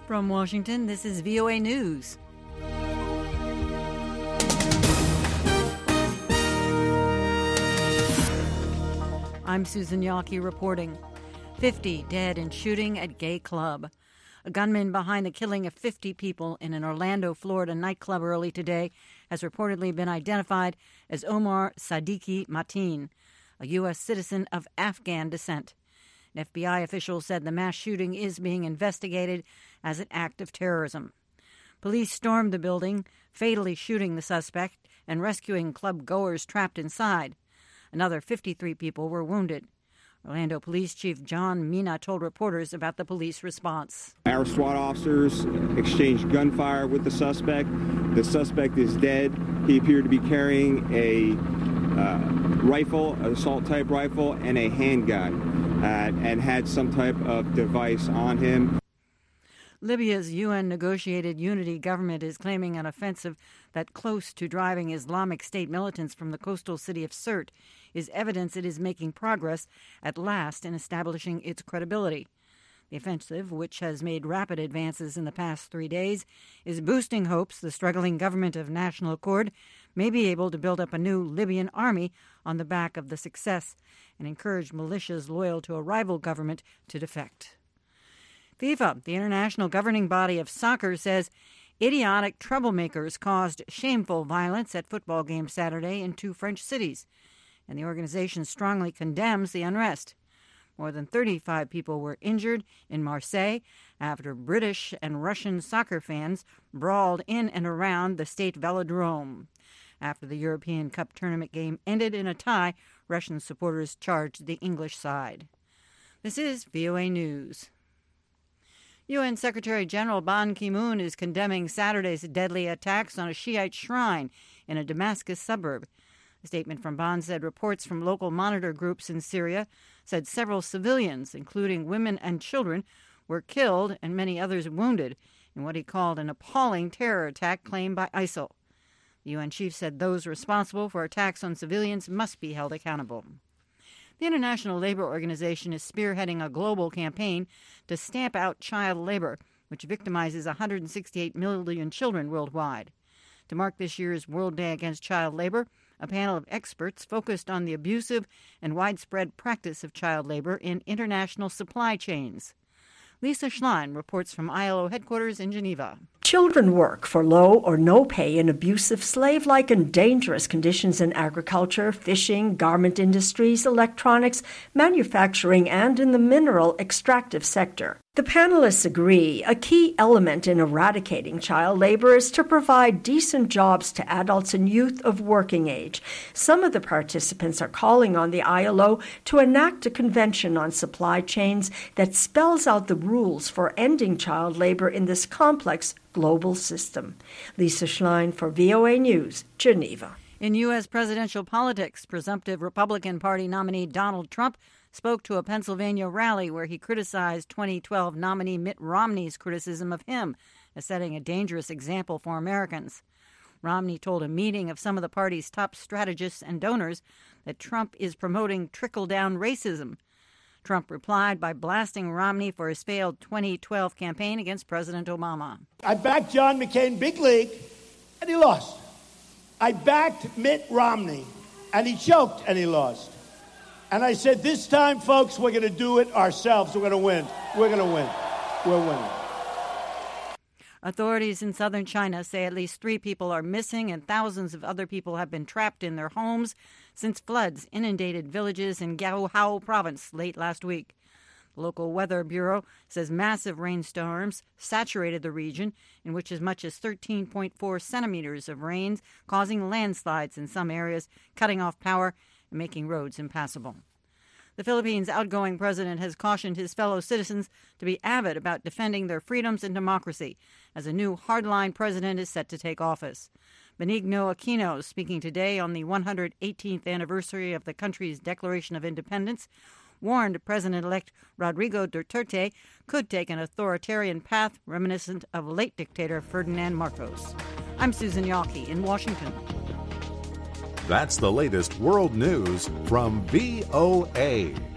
From Washington, this is VOA News. I'm Susan Yawkey reporting. 50 dead in shooting at gay club. A gunman behind the killing of 50 people in an Orlando, Florida nightclub early today has reportedly been identified as Omar Sadiki Mateen, a U.S. citizen of Afghan descent. An FBI official said the mass shooting is being investigated as an act of terrorism. Police stormed the building, fatally shooting the suspect and rescuing club goers trapped inside. Another 53 people were wounded. Orlando Police Chief John Mina told reporters about the police response. Our SWAT officers exchanged gunfire with the suspect. The suspect is dead. He appeared to be carrying a rifle, an assault-type rifle, and a handgun, and had some type of device on him. Libya's UN-negotiated unity government is claiming an offensive that close to driving Islamic State militants from the coastal city of Sirte is evidence it is making progress at last in establishing its credibility. The offensive, which has made rapid advances in the past 3 days, is boosting hopes the struggling government of National Accord may be able to build up a new Libyan army on the back of the success and encourage militias loyal to a rival government to defect. FIFA, the international governing body of soccer, says idiotic troublemakers caused shameful violence at football games Saturday in 2 French cities, and the organization strongly condemns the unrest. More than 35 people were injured in Marseille after British and Russian soccer fans brawled in and around the state velodrome. After the European Cup tournament game ended in a tie, Russian supporters charged the English side. This is VOA News. UN Secretary General Ban Ki-moon is condemning Saturday's deadly attacks on a Shiite shrine in a Damascus suburb. A statement from Ban said reports from local monitor groups in Syria said several civilians, including women and children, were killed and many others wounded in what he called an appalling terror attack claimed by ISIL. The UN chief said those responsible for attacks on civilians must be held accountable. The International Labor Organization is spearheading a global campaign to stamp out child labor, which victimizes 168 million children worldwide. To mark this year's World Day Against Child Labor, a panel of experts focused on the abusive and widespread practice of child labor in international supply chains. Lisa Schlein reports from ILO headquarters in Geneva. Children work for low or no pay in abusive, slave-like and dangerous conditions in agriculture, fishing, garment industries, electronics, manufacturing, and in the mineral extractive sector. The panelists agree a key element in eradicating child labor is to provide decent jobs to adults and youth of working age. Some of the participants are calling on the ILO to enact a convention on supply chains that spells out the rules for ending child labor in this complex global system. Lisa Schlein for VOA News, Geneva. In U.S. presidential politics, presumptive Republican Party nominee Donald Trump spoke to a Pennsylvania rally where he criticized 2012 nominee Mitt Romney's criticism of him as setting a dangerous example for Americans. Romney told a meeting of some of the party's top strategists and donors that Trump is promoting trickle-down racism. Trump replied by blasting Romney for his failed 2012 campaign against President Obama. I backed John McCain big league, and he lost. I backed Mitt Romney, and he choked, and he lost. And I said, this time, folks, we're going to do it ourselves. We're going to win. We're going to win. We're winning. Authorities in southern China say at least 3 people are missing and thousands of other people have been trapped in their homes since floods inundated villages in Gaohao province late last week. The local weather bureau says massive rainstorms saturated the region, in which as much as 13.4 centimeters of rain, causing landslides in some areas, cutting off power and making roads impassable. The Philippines' outgoing president has cautioned his fellow citizens to be avid about defending their freedoms and democracy as a new hardline president is set to take office. Benigno Aquino, speaking today on the 118th anniversary of the country's Declaration of Independence, warned President-elect Rodrigo Duterte could take an authoritarian path reminiscent of late dictator Ferdinand Marcos. I'm Susan Yawkey in Washington. That's the latest world news from VOA.